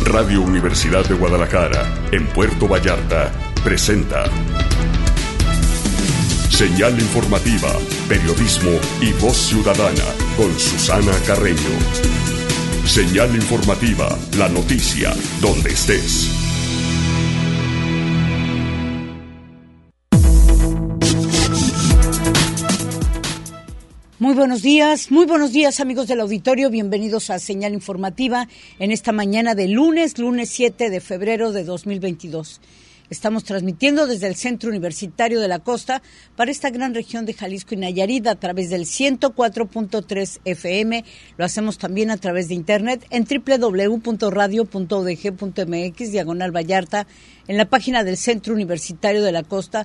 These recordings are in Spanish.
Radio Universidad de Guadalajara, en Puerto Vallarta, presenta Señal Informativa, Periodismo y Voz Ciudadana, con Susana Carreño. Señal Informativa, la noticia, donde estés. Muy buenos días amigos del auditorio, bienvenidos a Señal Informativa en esta mañana de lunes 7 de febrero de 2022. Estamos transmitiendo desde el Centro Universitario de la Costa para esta gran región de Jalisco y Nayarit a través del 104.3 FM. Lo hacemos también a través de internet en www.radio.udg.mx/Vallarta, en la página del Centro Universitario de la Costa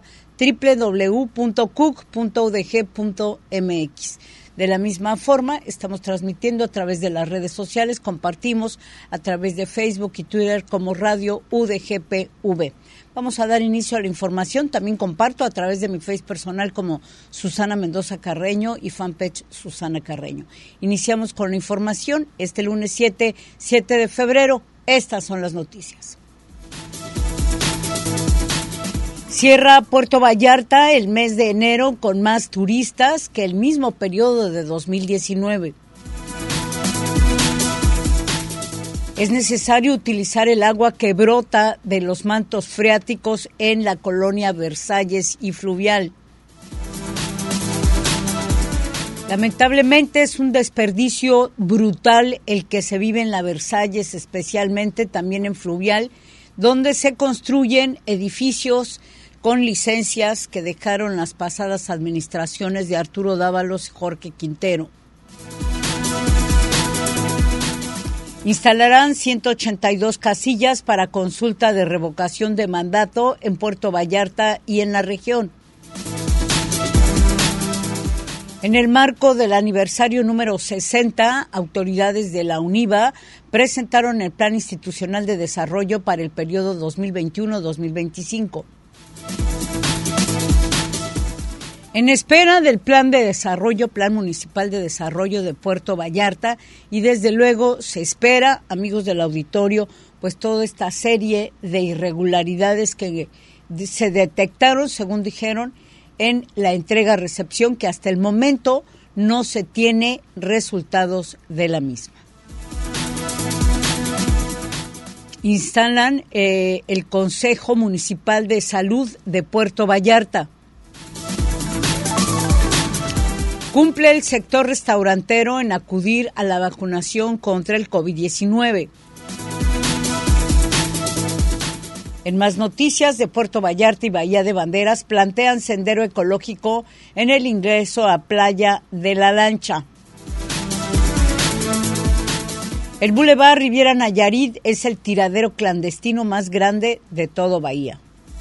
www.cuc.udg.mx. De la misma forma, estamos transmitiendo a través de las redes sociales, compartimos a través de Facebook y Twitter como Radio UDGPV. Vamos a dar inicio a la información, también comparto a través de mi Face personal como Susana Mendoza Carreño y fanpage Susana Carreño. Iniciamos con la información, este lunes 7 de febrero, estas son las noticias. Cierra Puerto Vallarta el mes de enero con más turistas que el mismo periodo de 2019. Es necesario utilizar el agua que brota de los mantos freáticos en la colonia Versalles y Fluvial. Lamentablemente es un desperdicio brutal el que se vive en la Versalles, especialmente también en Fluvial, donde se construyen edificios con licencias que dejaron las pasadas administraciones de Arturo Dávalos y Jorge Quintero. Instalarán 182 casillas para consulta de revocación de mandato en Puerto Vallarta y en la región. En el marco del aniversario número 60, autoridades de la UNIVA presentaron el Plan Institucional de Desarrollo para el periodo 2021-2025. En espera del Plan Municipal de Desarrollo de Puerto Vallarta, y desde luego se espera, amigos del auditorio, pues toda esta serie de irregularidades que se detectaron, según dijeron, en la entrega-recepción, que hasta el momento no se tiene resultados de la misma. Instalan el Consejo Municipal de Salud de Puerto Vallarta. Cumple el sector restaurantero en acudir a la vacunación contra el COVID-19. En más noticias de Puerto Vallarta y Bahía de Banderas, plantean sendero ecológico en el ingreso a Playa de la Lancha. El Boulevard Riviera Nayarit es el tiradero clandestino más grande de todo Bahía.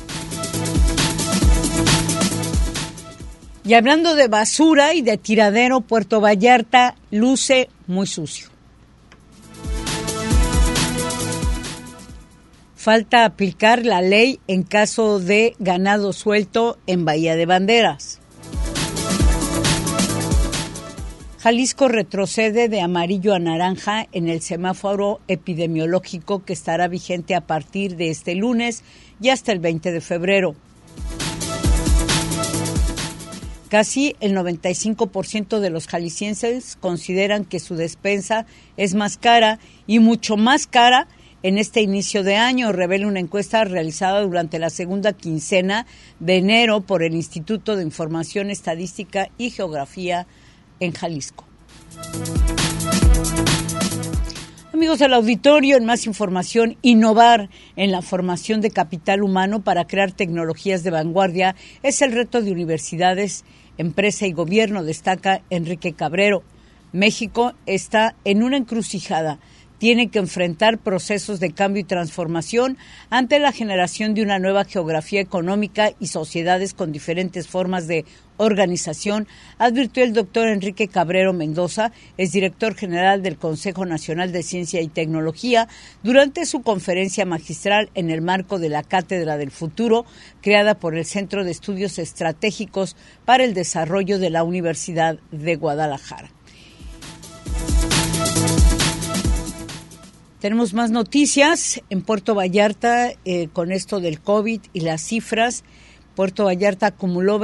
Y hablando de basura y de tiradero, Puerto Vallarta luce muy sucio. Falta aplicar la ley en caso de ganado suelto en Bahía de Banderas. Jalisco retrocede de amarillo a naranja en el semáforo epidemiológico que estará vigente a partir de este lunes y hasta el 20 de febrero. Casi el 95% de los jaliscienses consideran que su despensa es más cara y mucho más cara en este inicio de año, revela una encuesta realizada durante la segunda quincena de enero por el Instituto de Información Estadística y Geografía en Jalisco. Amigos del auditorio, en más información, innovar en la formación de capital humano para crear tecnologías de vanguardia es el reto de universidades, empresa y gobierno, destaca Enrique Cabrero. México está en una encrucijada. Tiene que enfrentar procesos de cambio y transformación ante la generación de una nueva geografía económica y sociedades con diferentes formas de organización, advirtió el doctor Enrique Cabrero Mendoza, es director general del Consejo Nacional de Ciencia y Tecnología, durante su conferencia magistral en el marco de la Cátedra del Futuro, creada por el Centro de Estudios Estratégicos para el Desarrollo de la Universidad de Guadalajara. Tenemos más noticias en Puerto Vallarta con esto del COVID y las cifras. Puerto Vallarta acumuló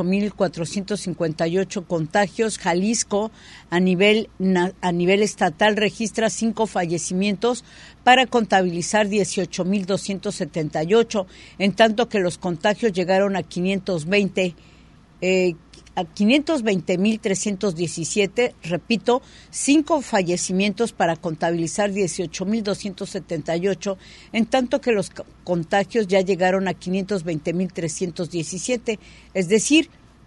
28,458 contagios. Jalisco, a nivel estatal, registra 5 fallecimientos para contabilizar 18,278, en tanto que los contagios llegaron a 520,317, repito, 5 fallecimientos para contabilizar 18,278, en tanto que los contagios ya llegaron a 520,317, es decir,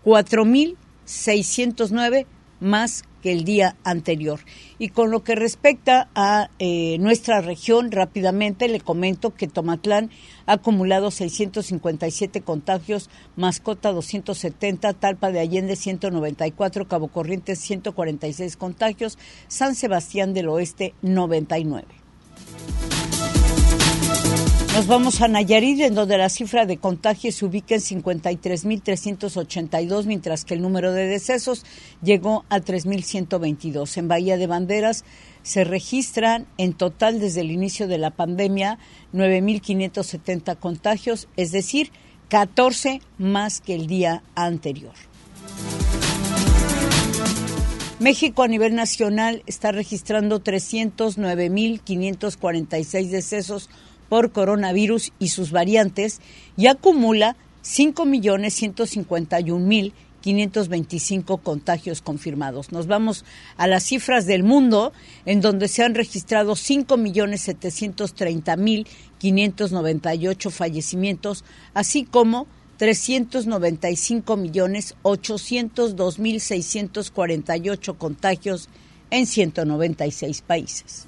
4,609 más que el día anterior. Y con lo que respecta a nuestra región, rápidamente le comento que Tomatlán ha acumulado 657 contagios, Mascota 270, Talpa de Allende 194, Cabo Corrientes 146 contagios, San Sebastián del Oeste 99. Nos vamos a Nayarit, en donde la cifra de contagios se ubica en 53,382, mientras que el número de decesos llegó a 3,122. En Bahía de Banderas se registran en total desde el inicio de la pandemia 9,570 contagios, es decir, 14 más que el día anterior. México a nivel nacional está registrando 309,546 decesos por coronavirus y sus variantes y acumula 5,151,525 contagios confirmados. Nos vamos a las cifras del mundo, en donde se han registrado 5,730,598 fallecimientos, así como 395,802,648 contagios en 196 países.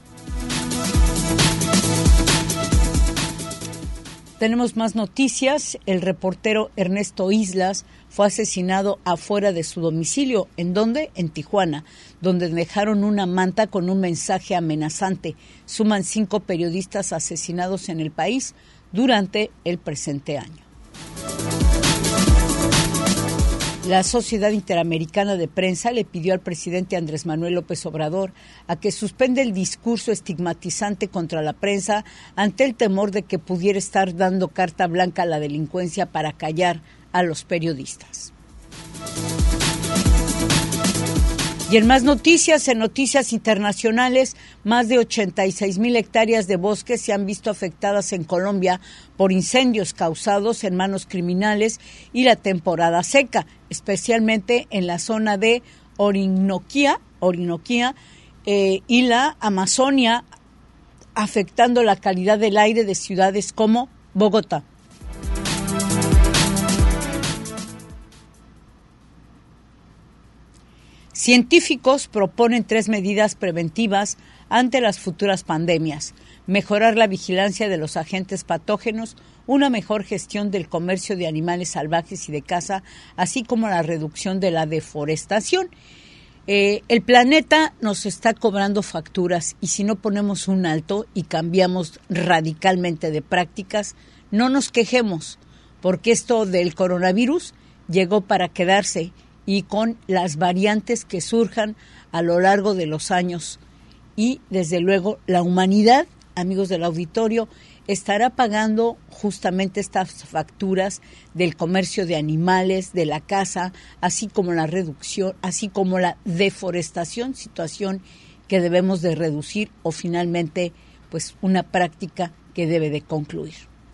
Tenemos más noticias. El reportero Ernesto Islas fue asesinado afuera de su domicilio. ¿En dónde? En Tijuana, donde dejaron una manta con un mensaje amenazante. Suman 5 periodistas asesinados en el país durante el presente año. La Sociedad Interamericana de Prensa le pidió al presidente Andrés Manuel López Obrador a que suspenda el discurso estigmatizante contra la prensa ante el temor de que pudiera estar dando carta blanca a la delincuencia para callar a los periodistas. Y en más noticias, en noticias internacionales, más de 86,000 hectáreas de bosques se han visto afectadas en Colombia por incendios causados en manos criminales y la temporada seca, especialmente en la zona de Orinoquía y la Amazonia, afectando la calidad del aire de ciudades como Bogotá. Científicos proponen 3 medidas preventivas ante las futuras pandemias: mejorar la vigilancia de los agentes patógenos, una mejor gestión del comercio de animales salvajes y de caza, así como la reducción de la deforestación. El planeta nos está cobrando facturas y si no ponemos un alto y cambiamos radicalmente de prácticas, no nos quejemos, porque esto del coronavirus llegó para quedarse, y con las variantes que surjan a lo largo de los años. Y, desde luego, la humanidad, amigos del auditorio, estará pagando justamente estas facturas del comercio de animales, de la caza, así como la reducción, así como la deforestación, situación que debemos de reducir o finalmente, pues, una práctica que debe de concluir.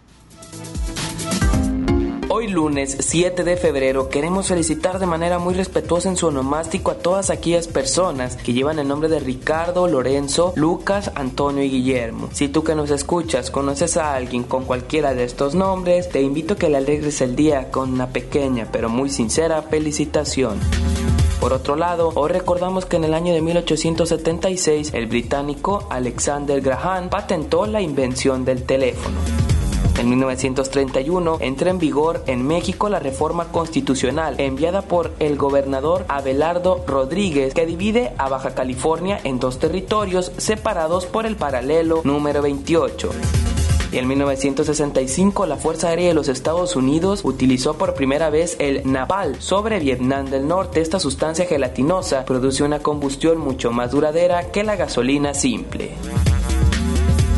Hoy lunes 7 de febrero queremos felicitar de manera muy respetuosa en su onomástico a todas aquellas personas que llevan el nombre de Ricardo, Lorenzo, Lucas, Antonio y Guillermo. Si tú que nos escuchas conoces a alguien con cualquiera de estos nombres, te invito a que le alegres el día con una pequeña pero muy sincera felicitación. Por otro lado, hoy recordamos que en el año de 1876 el británico Alexander Graham patentó la invención del teléfono. En 1931 entra en vigor en México la reforma constitucional enviada por el gobernador Abelardo Rodríguez, que divide a Baja California en 2 territorios separados por el paralelo número 28. Y en 1965 la Fuerza Aérea de los Estados Unidos utilizó por primera vez el napalm sobre Vietnam del Norte. Esta sustancia gelatinosa produce una combustión mucho más duradera que la gasolina simple.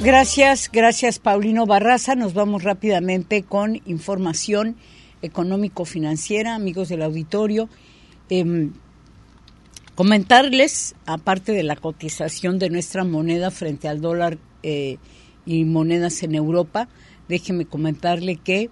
Gracias Paulino Barraza. Nos vamos rápidamente con información económico-financiera, amigos del auditorio. Comentarles, aparte de la cotización de nuestra moneda frente al dólar y monedas en Europa, déjeme comentarle que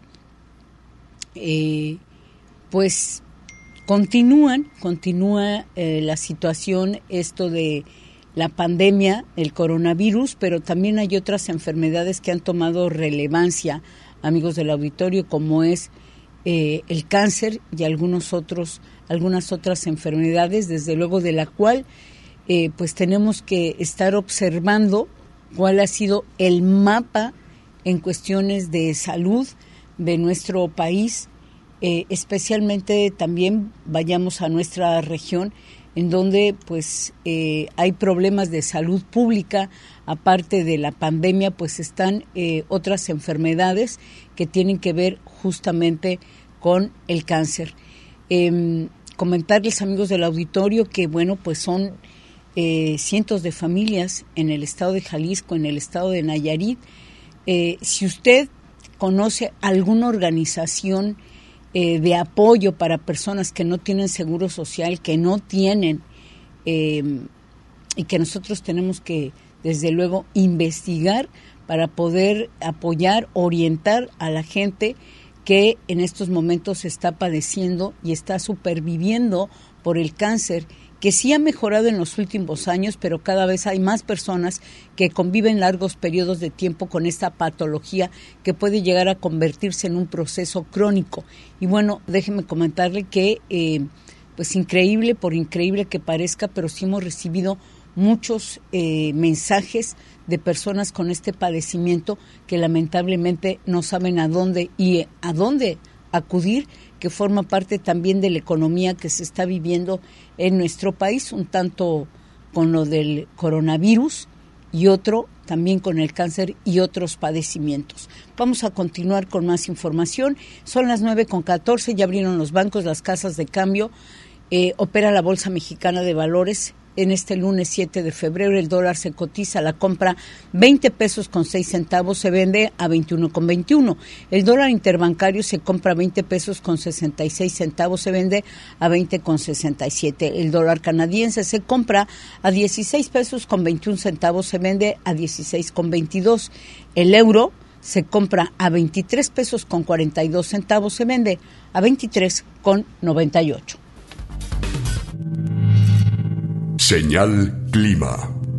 pues continúa la situación, esto de la pandemia, el coronavirus, pero también hay otras enfermedades que han tomado relevancia, amigos del auditorio, como es el cáncer y algunas otras enfermedades, desde luego de la cual pues tenemos que estar observando cuál ha sido el mapa en cuestiones de salud de nuestro país, especialmente también vayamos a nuestra región, en donde pues hay problemas de salud pública. Aparte de la pandemia, pues están otras enfermedades que tienen que ver justamente con el cáncer. Comentarles, amigos del auditorio, que bueno, pues son cientos de familias en el estado de Jalisco, en el estado de Nayarit. Si usted conoce alguna organización de apoyo para personas que no tienen seguro social, que no tienen, y que nosotros tenemos que, desde luego, investigar para poder apoyar, orientar a la gente que en estos momentos está padeciendo y está superviviendo por el cáncer, que sí ha mejorado en los últimos años, pero cada vez hay más personas que conviven largos periodos de tiempo con esta patología que puede llegar a convertirse en un proceso crónico. Y bueno, déjeme comentarle que, pues increíble, por increíble que parezca, pero sí hemos recibido muchos mensajes de personas con este padecimiento que lamentablemente no saben a dónde acudir, que forma parte también de la economía que se está viviendo en nuestro país, un tanto con lo del coronavirus y otro también con el cáncer y otros padecimientos. Vamos a continuar con más información. Son las 9:14, ya abrieron los bancos, las casas de cambio, opera la Bolsa Mexicana de Valores. En este lunes 7 de febrero el dólar se cotiza a la compra 20 pesos con 6 centavos, se vende a 21,21. El dólar interbancario se compra 20 pesos con 66 centavos, se vende a 20,67. El dólar canadiense se compra a 16 pesos con 21 centavos, se vende a 16,22. El euro se compra a 23 pesos con 42 centavos, se vende a 23,98. Señal Clima.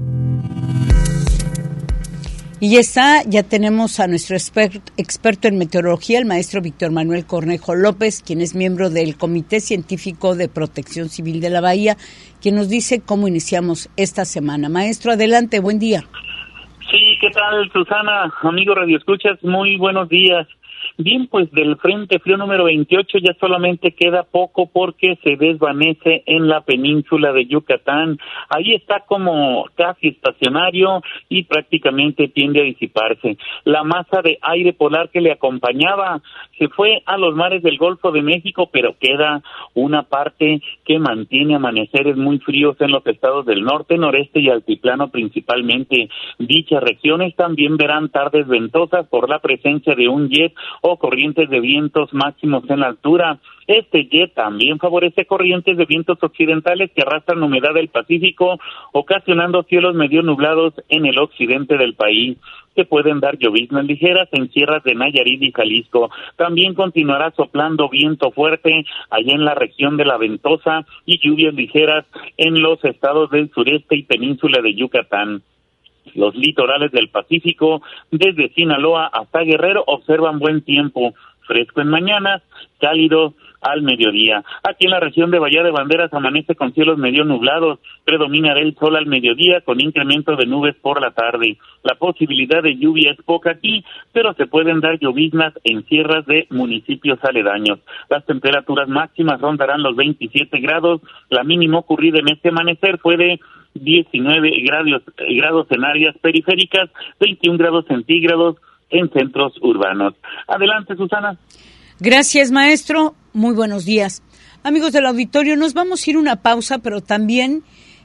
Y ya tenemos a nuestro experto en meteorología, el maestro Víctor Manuel Cornejo López, quien es miembro del Comité Científico de Protección Civil de la Bahía, quien nos dice cómo iniciamos esta semana. Maestro, adelante, buen día. Sí, ¿qué tal, Susana? Amigo Radio Escuchas, muy buenos días. Bien, pues del Frente Frío número 28 ya solamente queda poco porque se desvanece en la península de Yucatán. Ahí está como casi estacionario y prácticamente tiende a disiparse. La masa de aire polar que le acompañaba se fue a los mares del Golfo de México, pero queda una parte que mantiene amaneceres muy fríos en los estados del norte, noreste y altiplano principalmente. Dichas regiones también verán tardes ventosas por la presencia de un jet o corrientes de vientos máximos en la altura. Este jet también favorece corrientes de vientos occidentales que arrastran humedad del Pacífico, ocasionando cielos medio nublados en el occidente del país. Se pueden dar lloviznas ligeras en sierras de Nayarit y Jalisco. También continuará soplando viento fuerte allá en la región de la Ventosa y lluvias ligeras en los estados del sureste y península de Yucatán. Los litorales del Pacífico, desde Sinaloa hasta Guerrero, observan buen tiempo, fresco en mañanas, cálido al mediodía. Aquí en la región de Bahía de Banderas amanece con cielos medio nublados, predominará el sol al mediodía con incremento de nubes por la tarde. La posibilidad de lluvia es poca aquí, pero se pueden dar lloviznas en sierras de municipios aledaños. Las temperaturas máximas rondarán los 27 grados, la mínima ocurrida en este amanecer fue de 19 grados en áreas periféricas, 21 grados centígrados en centros urbanos. Adelante, Susana. Gracias, maestro. Muy buenos días. Amigos del auditorio, nos vamos a ir a una pausa, pero también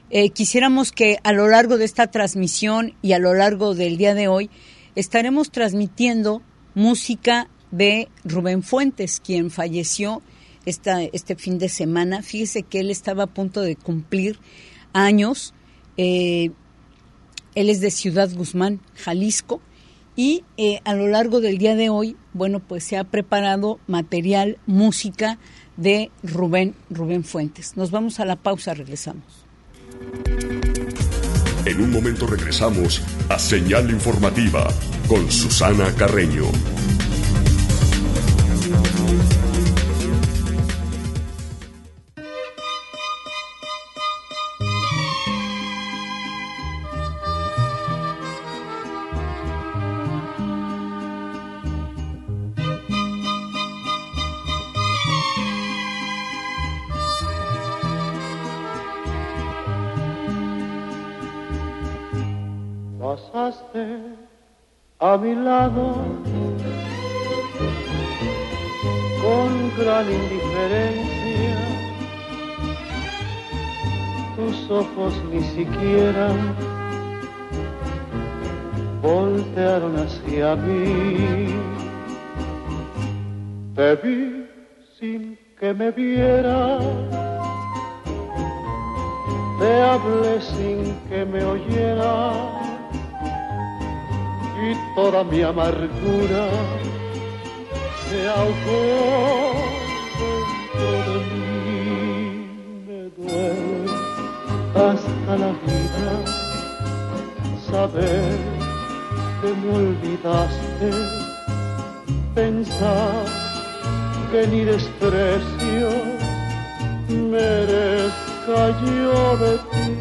Quisiéramos que a lo largo de esta transmisión y a lo largo del día de hoy estaremos transmitiendo música de Rubén Fuentes, quien falleció este fin de semana. Fíjese que él estaba a punto de cumplir años. Él es de Ciudad Guzmán, Jalisco, y a lo largo del día de hoy, bueno, pues se ha preparado material, música de Rubén Fuentes. Nos vamos a la pausa, regresamos. En un momento regresamos a Señal Informativa con Susana Carreño. Pasaste a mi lado con gran indiferencia, tus ojos ni siquiera voltearon hacia mí. Te vi sin que me vieras, te hablé sin que me oyeras, y toda mi amargura se ahogó dentro de mí. Me duele hasta la vida saber que me olvidaste, pensar que ni desprecio merezca yo de ti.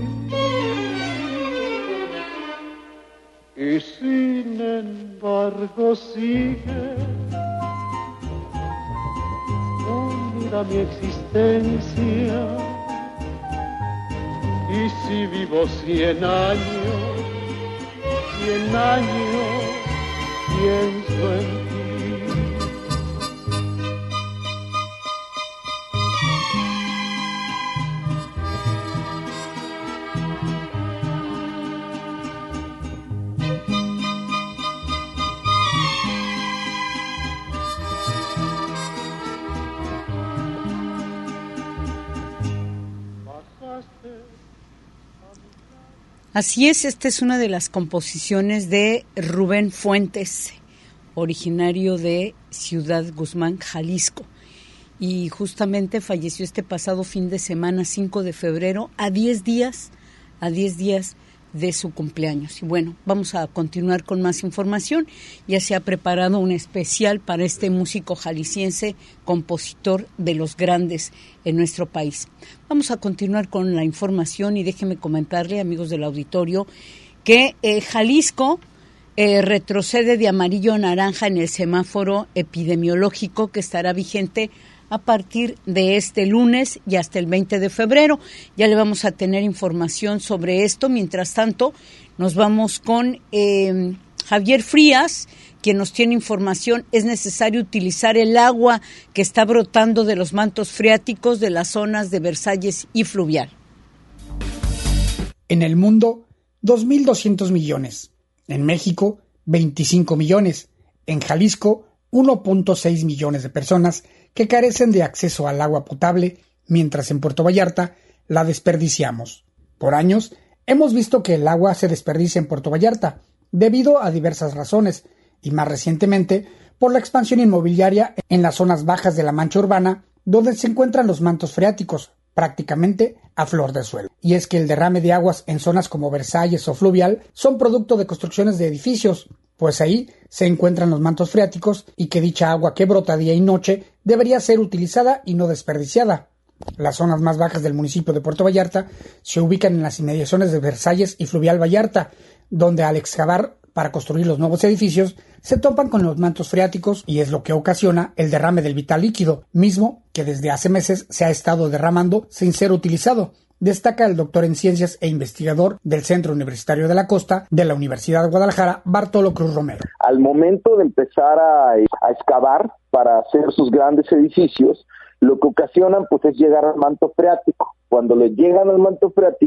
Y sin embargo sigue unida mi existencia, y si vivo 100 años pienso en ti. Así es, esta es una de las composiciones de Rubén Fuentes, originario de Ciudad Guzmán, Jalisco. Y justamente falleció este pasado fin de semana, 5 de febrero, a 10 días de su cumpleaños. Y bueno, vamos a continuar con más información. Ya se ha preparado un especial para este músico jalisciense, compositor de los grandes en nuestro país. Vamos a continuar con la información y déjenme comentarle, amigos del auditorio, que Jalisco retrocede de amarillo a naranja en el semáforo epidemiológico que estará vigente a partir de este lunes y hasta el 20 de febrero. Ya le vamos a tener información sobre esto. Mientras tanto, nos vamos con Javier Frías, quien nos tiene información. Es necesario utilizar el agua que está brotando de los mantos freáticos de las zonas de Versalles y Fluvial. En el mundo, 2.200 millones. En México, 25 millones. En Jalisco, 1.6 millones de personas que carecen de acceso al agua potable, mientras en Puerto Vallarta la desperdiciamos. Por años, hemos visto que el agua se desperdicia en Puerto Vallarta, debido a diversas razones, y más recientemente por la expansión inmobiliaria en las zonas bajas de la mancha urbana, donde se encuentran los mantos freáticos, prácticamente a flor de suelo. Y es que el derrame de aguas en zonas como Versalles o Fluvial son producto de construcciones de edificios, pues ahí se encuentran los mantos freáticos y que dicha agua que brota día y noche debería ser utilizada y no desperdiciada. Las zonas más bajas del municipio de Puerto Vallarta se ubican en las inmediaciones de Versalles y Fluvial Vallarta, donde al excavar para construir los nuevos edificios se topan con los mantos freáticos y es lo que ocasiona el derrame del vital líquido, mismo que desde hace meses se ha estado derramando sin ser utilizado. Destaca el doctor en Ciencias e investigador del Centro Universitario de la Costa de la Universidad de Guadalajara, Bartolo Cruz Romero. Al momento de empezar a excavar para hacer sus grandes edificios, lo que ocasionan pues es llegar al manto freático. Cuando le llegan al manto freático,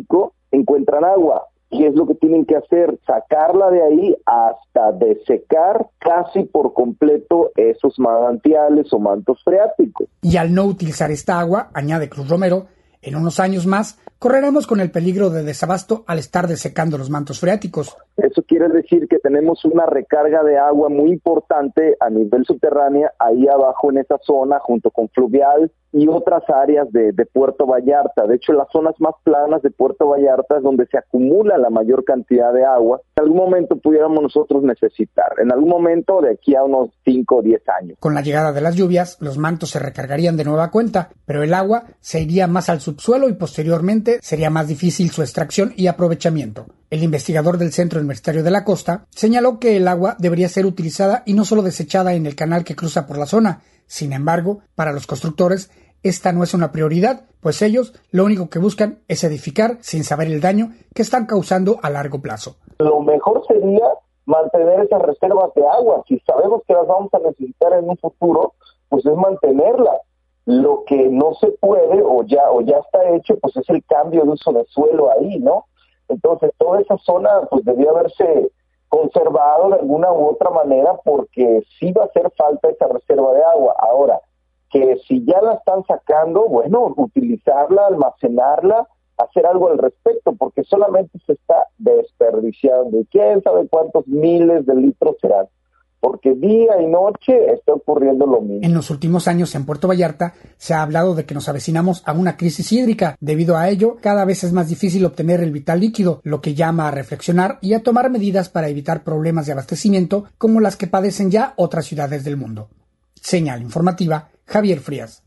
encuentran agua. ¿Qué es lo que tienen que hacer? Sacarla de ahí hasta desecar casi por completo esos manantiales o mantos freáticos. Y al no utilizar esta agua, añade Cruz Romero, en unos años más correremos con el peligro de desabasto al estar desecando los mantos freáticos. Eso quiere decir que tenemos una recarga de agua muy importante a nivel subterránea, ahí abajo en esa zona, junto con Fluvial y otras áreas de Puerto Vallarta. De hecho, las zonas más planas de Puerto Vallarta es donde se acumula la mayor cantidad de agua. En algún momento pudiéramos nosotros necesitar, en algún momento de aquí a unos 5 o 10 años. Con la llegada de las lluvias, los mantos se recargarían de nueva cuenta, pero el agua se iría más al subsuelo y posteriormente sería más difícil su extracción y aprovechamiento. El investigador del Centro Universitario de la Costa señaló que el agua debería ser utilizada y no solo desechada en el canal que cruza por la zona. Sin embargo, para los constructores, esta no es una prioridad, pues ellos lo único que buscan es edificar sin saber el daño que están causando a largo plazo. Lo mejor sería mantener esas reservas de agua. Si sabemos que las vamos a necesitar en un futuro, pues es mantenerlas. Lo que no se puede o ya está hecho, pues es el cambio de uso de suelo ahí, ¿no? Entonces, toda esa zona pues debía haberse conservado de alguna u otra manera porque sí va a hacer falta esa reserva de agua. Ahora, que si ya la están sacando, bueno, utilizarla, almacenarla, hacer algo al respecto, porque solamente se está desperdiciando. Y quién sabe cuántos miles de litros serán, porque día y noche está ocurriendo lo mismo. En los últimos años en Puerto Vallarta se ha hablado de que nos avecinamos a una crisis hídrica. Debido a ello, cada vez es más difícil obtener el vital líquido, lo que llama a reflexionar y a tomar medidas para evitar problemas de abastecimiento como las que padecen ya otras ciudades del mundo. Señal informativa, Javier Frías.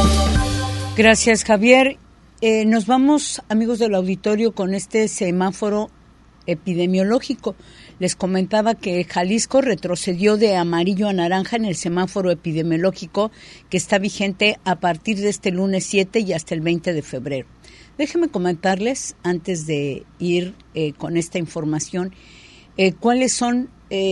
Gracias, Javier. Nos vamos, amigos del auditorio, con este semáforo epidemiológico. Les comentaba que Jalisco retrocedió de amarillo a naranja en el semáforo epidemiológico que está vigente a partir de este lunes 7 y hasta el 20 de febrero. Déjenme comentarles, antes de ir con esta información, cuáles son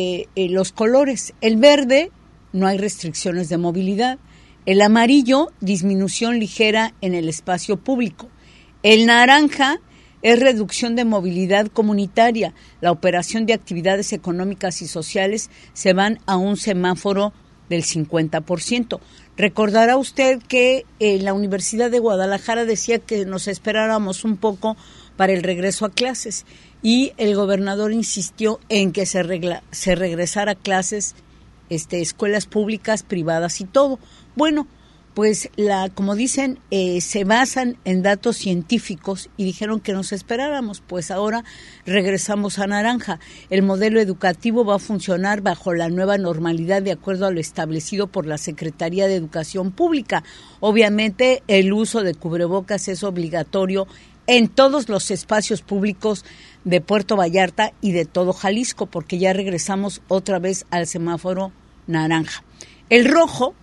los colores. El verde, no hay restricciones de movilidad. El amarillo, disminución ligera en el espacio público. El naranja es reducción de movilidad comunitaria. La operación de actividades económicas y sociales se van a un semáforo del 50%. Recordará usted que la Universidad de Guadalajara decía que nos esperáramos un poco para el regreso a clases y el gobernador insistió en que se regresara a clases, escuelas públicas, privadas y todo. Bueno, pues como dicen, se basan en datos científicos y dijeron que nos esperáramos, pues ahora regresamos a naranja. El modelo educativo va a funcionar bajo la nueva normalidad de acuerdo a lo establecido por la Secretaría de Educación Pública. Obviamente el uso de cubrebocas es obligatorio en todos los espacios públicos de Puerto Vallarta y de todo Jalisco, porque ya regresamos otra vez al semáforo naranja. El rojo,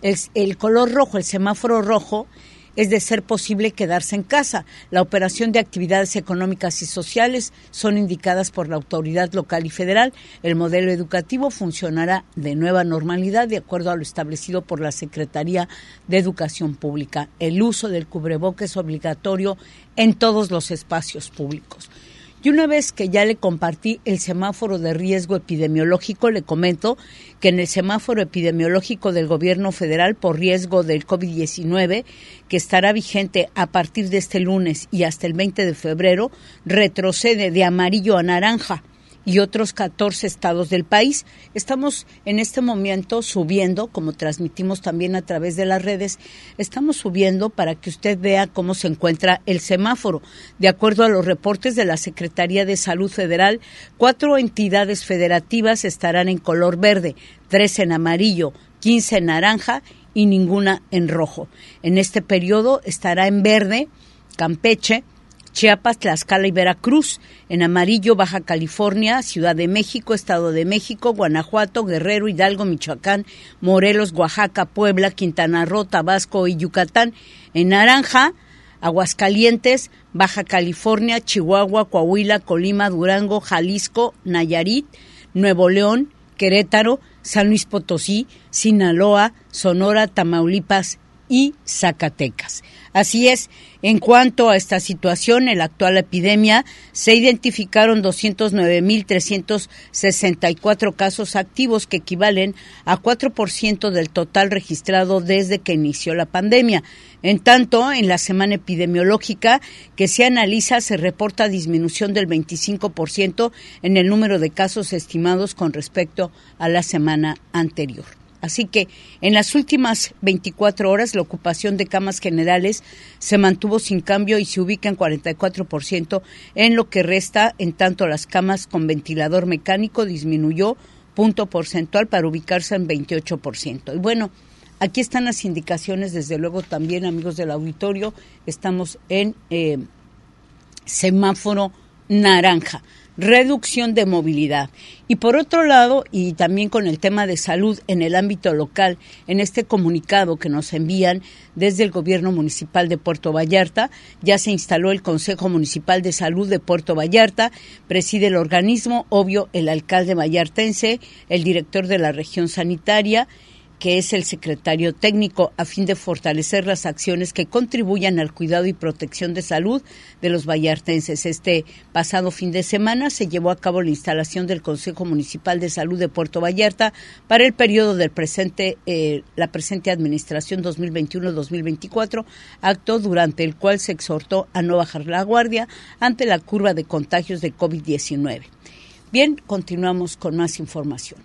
el color rojo, el semáforo rojo, es de ser posible quedarse en casa. La operación de actividades económicas y sociales son indicadas por la autoridad local y federal. El modelo educativo funcionará de nueva normalidad de acuerdo a lo establecido por la Secretaría de Educación Pública. El uso del cubrebocas es obligatorio en todos los espacios públicos. Y una vez que ya le compartí el semáforo de riesgo epidemiológico, le comento que en el semáforo epidemiológico del gobierno federal por riesgo del COVID-19, que estará vigente a partir de este lunes y hasta el 20 de febrero, retrocede de amarillo a naranja y otros 14 estados del país. Estamos en este momento subiendo, como transmitimos también a través de las redes, estamos subiendo para que usted vea cómo se encuentra el semáforo. De acuerdo a los reportes de la Secretaría de Salud Federal, 4 entidades federativas estarán en color verde, 3 en amarillo, 15 en naranja y ninguna en rojo. En este periodo estará en verde Campeche, Chiapas, Tlaxcala y Veracruz. En amarillo, Baja California, Ciudad de México, Estado de México, Guanajuato, Guerrero, Hidalgo, Michoacán, Morelos, Oaxaca, Puebla, Quintana Roo, Tabasco y Yucatán. En naranja, Aguascalientes, Baja California, Chihuahua, Coahuila, Colima, Durango, Jalisco, Nayarit, Nuevo León, Querétaro, San Luis Potosí, Sinaloa, Sonora, Tamaulipas y Zacatecas. Así es, en cuanto a esta situación, en la actual epidemia, se identificaron 209,364 casos activos que equivalen a 4% del total registrado desde que inició la pandemia. En tanto, en la semana epidemiológica que se analiza, se reporta disminución del 25% en el número de casos estimados con respecto a la semana anterior. Así que en las últimas 24 horas la ocupación de camas generales se mantuvo sin cambio y se ubica en 44% en lo que resta, en tanto las camas con ventilador mecánico disminuyó punto porcentual para ubicarse en 28%. Y bueno, aquí están las indicaciones, desde luego también, amigos del auditorio, estamos en semáforo naranja. Reducción de movilidad. Y por otro lado, y también con el tema de salud en el ámbito local, en este comunicado que nos envían desde el Gobierno Municipal de Puerto Vallarta, ya se instaló el Consejo Municipal de Salud de Puerto Vallarta, preside el organismo, obvio, el alcalde vallartense, el director de la región sanitaria, que es el secretario técnico, a fin de fortalecer las acciones que contribuyan al cuidado y protección de salud de los vallartenses. Este pasado fin de semana se llevó a cabo la instalación del Consejo Municipal de Salud de Puerto Vallarta para el periodo del la presente administración 2021-2024, acto durante el cual se exhortó a no bajar la guardia ante la curva de contagios de COVID-19. Bien, continuamos con más información.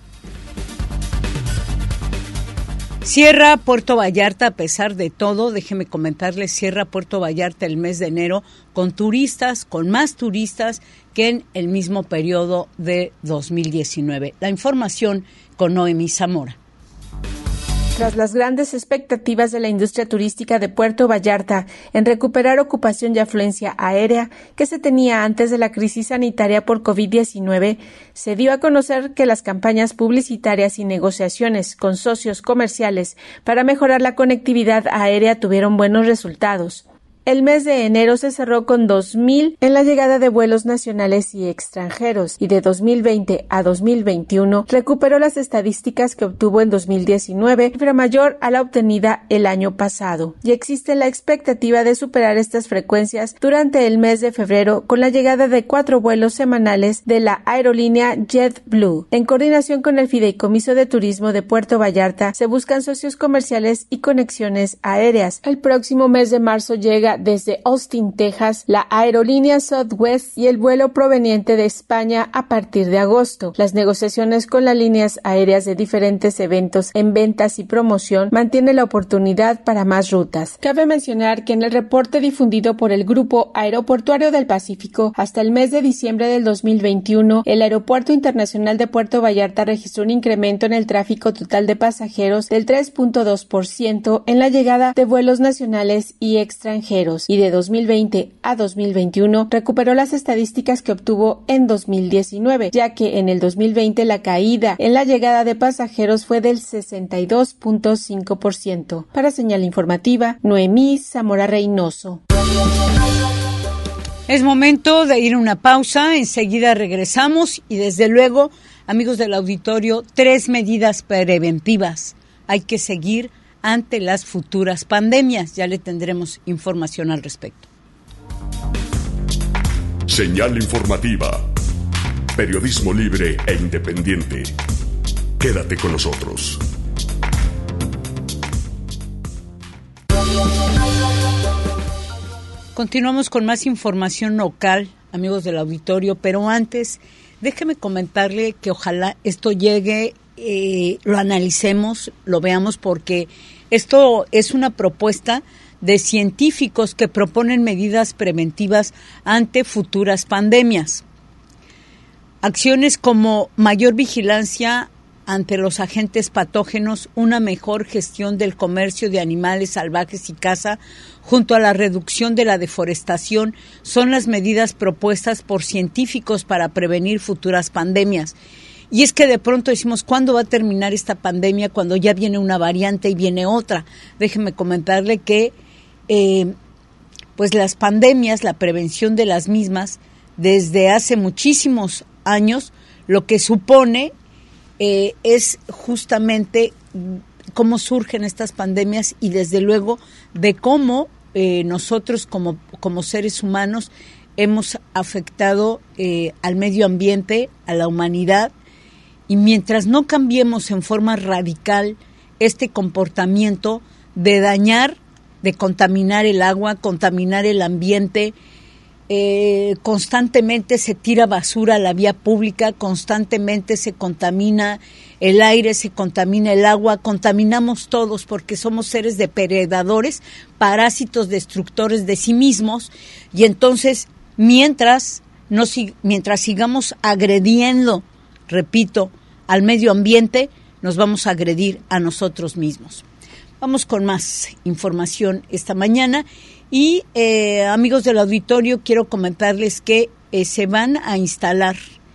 Cierra Puerto Vallarta, a pesar de todo, déjeme comentarles, cierra Puerto Vallarta el mes de enero con turistas, con más turistas que en el mismo periodo de 2019. La información con Noemí Zamora. Tras las grandes expectativas de la industria turística de Puerto Vallarta en recuperar ocupación y afluencia aérea que se tenía antes de la crisis sanitaria por COVID-19, se dio a conocer que las campañas publicitarias y negociaciones con socios comerciales para mejorar la conectividad aérea tuvieron buenos resultados. El mes de enero se cerró con 2,000 en la llegada de vuelos nacionales y extranjeros, y de 2020 a 2021 recuperó las estadísticas que obtuvo en 2019, cifra mayor a la obtenida el año pasado. Y existe la expectativa de superar estas frecuencias durante el mes de febrero con la llegada de 4 vuelos semanales de la aerolínea JetBlue. En coordinación con el Fideicomiso de Turismo de Puerto Vallarta, se buscan socios comerciales y conexiones aéreas. El próximo mes de marzo llega desde Austin, Texas, la aerolínea Southwest y el vuelo proveniente de España a partir de agosto. Las negociaciones con las líneas aéreas de diferentes eventos en ventas y promoción mantienen la oportunidad para más rutas. Cabe mencionar que en el reporte difundido por el Grupo Aeroportuario del Pacífico, hasta el mes de diciembre del 2021, el Aeropuerto Internacional de Puerto Vallarta registró un incremento en el tráfico total de pasajeros del 3.2% en la llegada de vuelos nacionales y extranjeros, y de 2020 a 2021 recuperó las estadísticas que obtuvo en 2019, ya que en el 2020 la caída en la llegada de pasajeros fue del 62.5%. Para Señal Informativa, Noemí Zamora Reynoso. Es momento de ir a una pausa, enseguida regresamos y desde luego, amigos del auditorio, 3 medidas preventivas hay que seguir ante las futuras pandemias. Ya le tendremos información al respecto. Señal informativa. Periodismo libre e independiente. Quédate con nosotros. Continuamos con más información local, amigos del auditorio, pero antes déjeme comentarle que ojalá esto llegue, lo analicemos, lo veamos, porque esto es una propuesta de científicos que proponen medidas preventivas ante futuras pandemias. Acciones como mayor vigilancia ante los agentes patógenos, una mejor gestión del comercio de animales salvajes y caza, junto a la reducción de la deforestación, son las medidas propuestas por científicos para prevenir futuras pandemias. Y es que de pronto decimos, ¿cuándo va a terminar esta pandemia? Cuando ya viene una variante y viene otra. Déjeme comentarle que pues las pandemias, la prevención de las mismas, desde hace muchísimos años, lo que supone es justamente cómo surgen estas pandemias y desde luego de cómo nosotros como seres humanos hemos afectado al medio ambiente, a la humanidad, y mientras no cambiemos en forma radical este comportamiento de dañar, de contaminar el agua, contaminar el ambiente, constantemente se tira basura a la vía pública, constantemente se contamina el aire, se contamina el agua, contaminamos todos porque somos seres depredadores, parásitos destructores de sí mismos, y entonces mientras sigamos agrediendo, repito, al medio ambiente, nos vamos a agredir a nosotros mismos. Vamos con más información esta mañana y amigos del auditorio, quiero comentarles que se van a instalar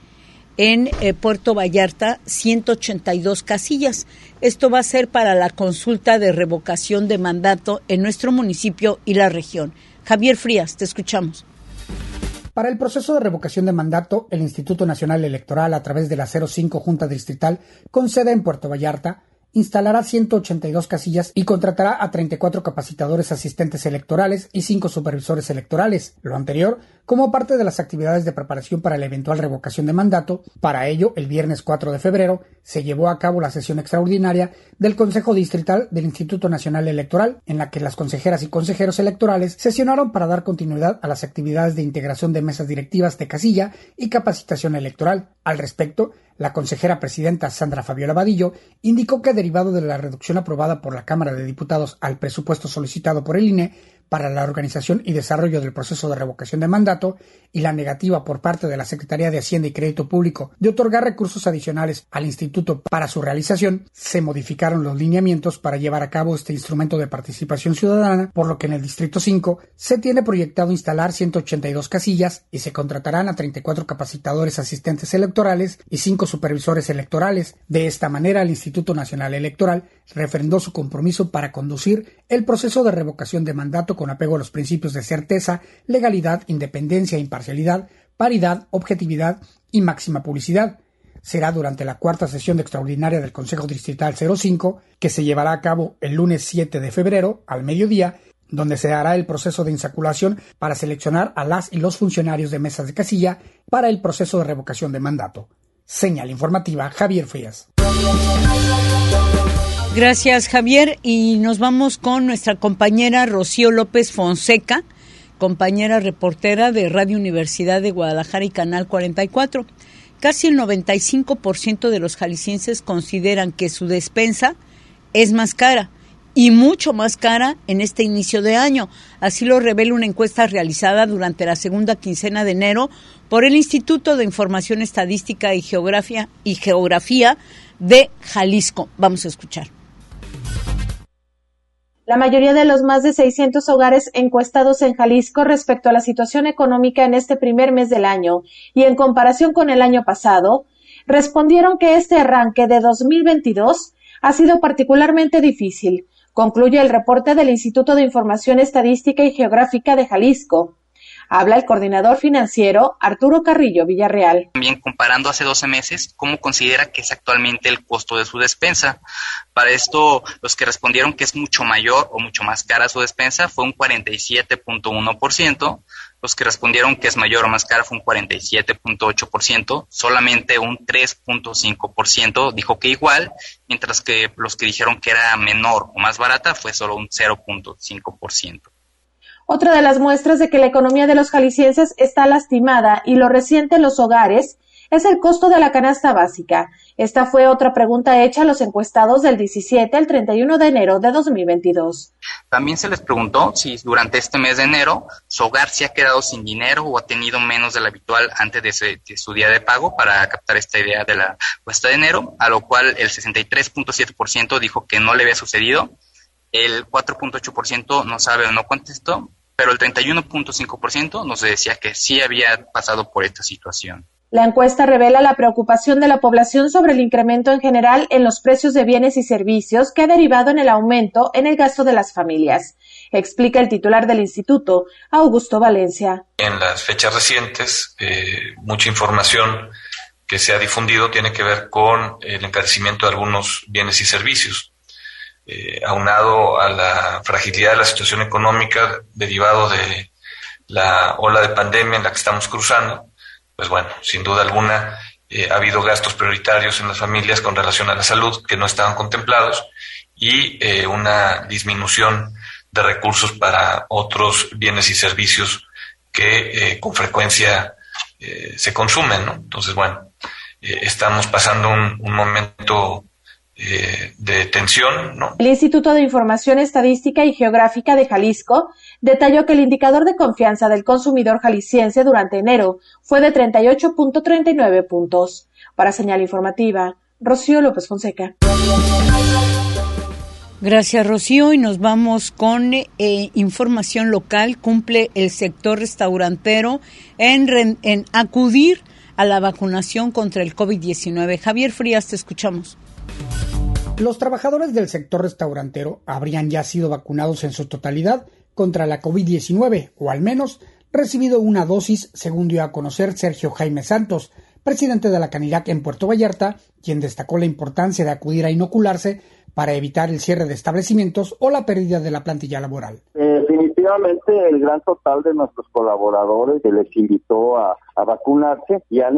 en Puerto Vallarta 182 casillas. Esto va a ser para la consulta de revocación de mandato en nuestro municipio y la región. Javier Frías, te escuchamos. Para el proceso de revocación de mandato, el Instituto Nacional Electoral, a través de la 05 Junta Distrital, con sede en Puerto Vallarta, instalará 182 casillas y contratará a 34 capacitadores asistentes electorales y 5 supervisores electorales. Lo anterior, como parte de las actividades de preparación para la eventual revocación de mandato. Para ello, el viernes 4 de febrero, se llevó a cabo la sesión extraordinaria del Consejo Distrital del Instituto Nacional Electoral, en la que las consejeras y consejeros electorales sesionaron para dar continuidad a las actividades de integración de mesas directivas de casilla y capacitación electoral. Al respecto, la consejera presidenta Sandra Fabiola Vadillo indicó que derivado de la reducción aprobada por la Cámara de Diputados al presupuesto solicitado por el INE para la organización y desarrollo del proceso de revocación de mandato y la negativa por parte de la Secretaría de Hacienda y Crédito Público de otorgar recursos adicionales al instituto para su realización, se modificaron los lineamientos para llevar a cabo este instrumento de participación ciudadana, por lo que en el Distrito 5 se tiene proyectado instalar 182 casillas y se contratarán a 34 capacitadores asistentes electorales y 5 supervisores electorales. De esta manera, el Instituto Nacional Electoral refrendó su compromiso para conducir el proceso de revocación de mandato con apego a los principios de certeza, legalidad, independencia, imparcialidad, paridad, objetividad y máxima publicidad. Será durante la cuarta sesión extraordinaria del Consejo Distrital 05, que se llevará a cabo el lunes 7 de febrero al mediodía, donde se hará el proceso de insaculación para seleccionar a las y los funcionarios de mesas de casilla para el proceso de revocación de mandato. Señal informativa, Javier Frías. Gracias, Javier. Y nos vamos con nuestra compañera Rocío López Fonseca, compañera reportera de Radio Universidad de Guadalajara y Canal 44. Casi el 95% de los jaliscienses consideran que su despensa es más cara y mucho más cara en este inicio de año. Así lo revela una encuesta realizada durante la segunda quincena de enero por el Instituto de Información Estadística y Geografía de Jalisco. Vamos a escuchar. La mayoría de los más de 600 hogares encuestados en Jalisco respecto a la situación económica en este primer mes del año y en comparación con el año pasado, respondieron que este arranque de 2022 ha sido particularmente difícil, concluye el reporte del Instituto de Información Estadística y Geográfica de Jalisco. Habla el coordinador financiero Arturo Carrillo Villarreal. También comparando hace 12 meses, ¿cómo considera que es actualmente el costo de su despensa? Para esto, los que respondieron que es mucho mayor o mucho más cara su despensa fue un 47.1%, los que respondieron que es mayor o más cara fue un 47.8%, solamente un 3.5% dijo que igual, mientras que los que dijeron que era menor o más barata fue solo un 0.5%. Otra de las muestras de que la economía de los jaliscienses está lastimada y lo resiente en los hogares es el costo de la canasta básica. Esta fue otra pregunta hecha a los encuestados del 17 al 31 de enero de 2022. También se les preguntó si durante este mes de enero su hogar se ha quedado sin dinero o ha tenido menos de lo habitual antes de su día de pago, para captar esta idea de la cuesta de enero, a lo cual el 63.7% dijo que no le había sucedido. El 4.8% no sabe o no contestó, pero el 31.5% nos decía que sí había pasado por esta situación. La encuesta revela la preocupación de la población sobre el incremento en general en los precios de bienes y servicios que ha derivado en el aumento en el gasto de las familias, explica el titular del instituto, Augusto Valencia. En las fechas recientes, mucha información que se ha difundido tiene que ver con el encarecimiento de algunos bienes y servicios. aunado a la fragilidad de la situación económica derivado de la ola de pandemia en la que estamos cruzando, pues bueno, sin duda alguna ha habido gastos prioritarios en las familias con relación a la salud que no estaban contemplados y una disminución de recursos para otros bienes y servicios que con frecuencia se consumen, ¿no? Entonces, bueno, estamos pasando un momento de tensión, ¿no? El Instituto de Información Estadística y Geográfica de Jalisco detalló que el indicador de confianza del consumidor jalisciense durante enero fue de 38.39 puntos. Para Señal Informativa, Rocío López Fonseca. Gracias, Rocío, y nos vamos con información local. Cumple el sector restaurantero en acudir a la vacunación contra el COVID-19. Javier Frías, te escuchamos. Los trabajadores del sector restaurantero habrían ya sido vacunados en su totalidad contra la COVID-19, o al menos recibido una dosis, según dio a conocer Sergio Jaime Santos, presidente de la Canirac en Puerto Vallarta, quien destacó la importancia de acudir a inocularse para evitar el cierre de establecimientos o la pérdida de la plantilla laboral. Definitivamente el gran total de nuestros colaboradores se les invitó a vacunarse y han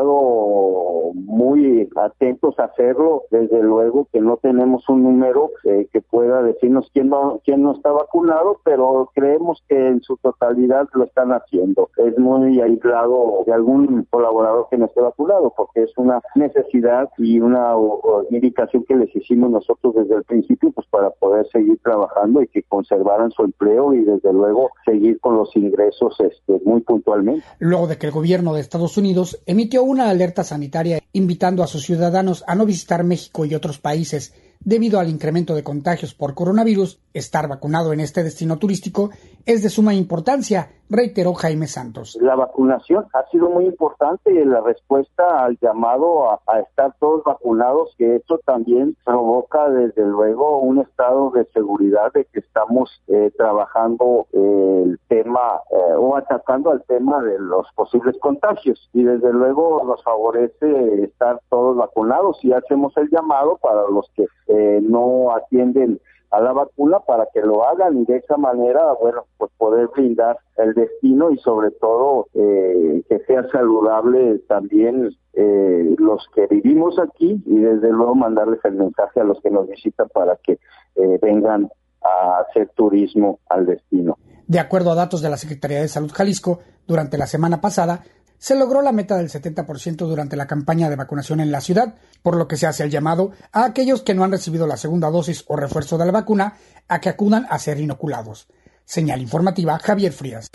estado muy atentos a hacerlo. Desde luego que no tenemos un número que pueda decirnos quién no está vacunado, pero creemos que en su totalidad lo están haciendo. Es muy aislado de algún colaborador que no esté vacunado, porque es una necesidad y una indicación que les hicimos nosotros desde el principio, pues para poder seguir trabajando y que conservaran su empleo y desde luego seguir con los ingresos muy puntualmente. Luego de que el gobierno de Estados Unidos emitió una alerta sanitaria invitando a sus ciudadanos a no visitar México y otros países debido al incremento de contagios por coronavirus, estar vacunado en este destino turístico es de suma importancia, reiteró Jaime Santos. La vacunación ha sido muy importante y la respuesta al llamado a estar todos vacunados, que esto también provoca desde luego un estado de seguridad de que estamos trabajando el tema o atacando al tema de los posibles contagios, y desde luego nos favorece estar todos vacunados y hacemos el llamado para los que no atienden a la vacuna para que lo hagan y de esa manera, bueno, pues poder brindar el destino y sobre todo que sea saludable también los que vivimos aquí y desde luego mandarles el mensaje a los que nos visitan para que vengan a hacer turismo al destino. De acuerdo a datos de la Secretaría de Salud Jalisco, durante la semana pasada se logró la meta del 70% durante la campaña de vacunación en la ciudad, por lo que se hace el llamado a aquellos que no han recibido la segunda dosis o refuerzo de la vacuna a que acudan a ser inoculados. Señal informativa, Javier Frías.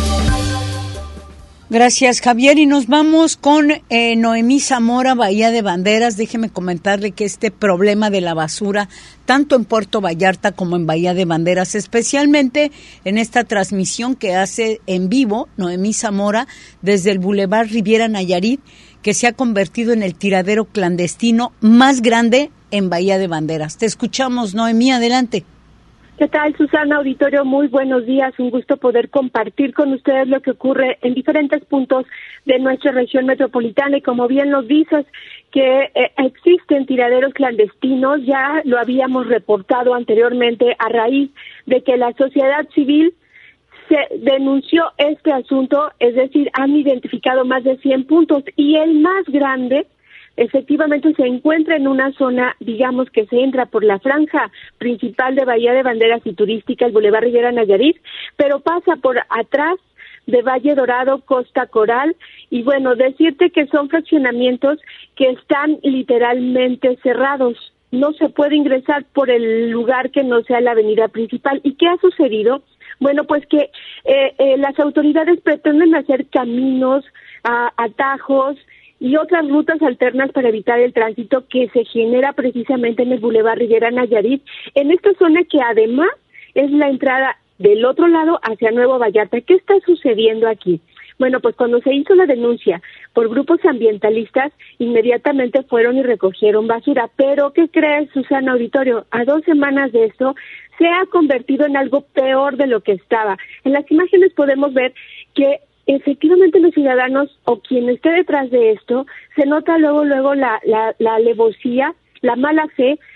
Gracias, Javier, y nos vamos con Noemí Zamora, Bahía de Banderas. Déjeme comentarle que este problema de la basura, tanto en Puerto Vallarta como en Bahía de Banderas, especialmente en esta transmisión que hace en vivo Noemí Zamora desde el Boulevard Riviera Nayarit, que se ha convertido en el tiradero clandestino más grande en Bahía de Banderas. Te escuchamos, Noemí, adelante. ¿Qué tal, Susana, auditorio? Muy buenos días. Un gusto poder compartir con ustedes lo que ocurre en diferentes puntos de nuestra región metropolitana. Y como bien nos dices, que existen tiraderos clandestinos, ya lo habíamos reportado anteriormente a raíz de que la sociedad civil se denunció este asunto, es decir, han identificado más de 100 puntos y el más grande efectivamente se encuentra en una zona, digamos que se entra por la franja principal de Bahía de Banderas y turística, el Boulevard Riviera Nayarit, pero pasa por atrás de Valle Dorado, Costa Coral, y bueno, decirte que son fraccionamientos que están literalmente cerrados. No se puede ingresar por el lugar que no sea la avenida principal. ¿Y qué ha sucedido? Bueno, pues que las autoridades pretenden hacer caminos, atajos y otras rutas alternas para evitar el tránsito que se genera precisamente en el Boulevard Riviera Nayarit, en esta zona que además es la entrada del otro lado hacia Nuevo Vallarta. ¿Qué está sucediendo aquí? Bueno, pues cuando se hizo la denuncia por grupos ambientalistas, inmediatamente fueron y recogieron basura. Pero, ¿qué crees, Susana, auditorio? A 2 semanas de esto, se ha convertido en algo peor de lo que estaba. En las imágenes podemos ver que efectivamente los ciudadanos o quien esté detrás de esto, se nota luego la alevosía, la mala fe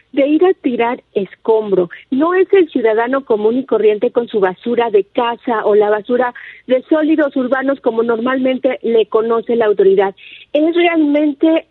de ir a tirar escombro. No es el ciudadano común y corriente con su basura de casa o la basura de sólidos urbanos como normalmente le conoce la autoridad. Es realmente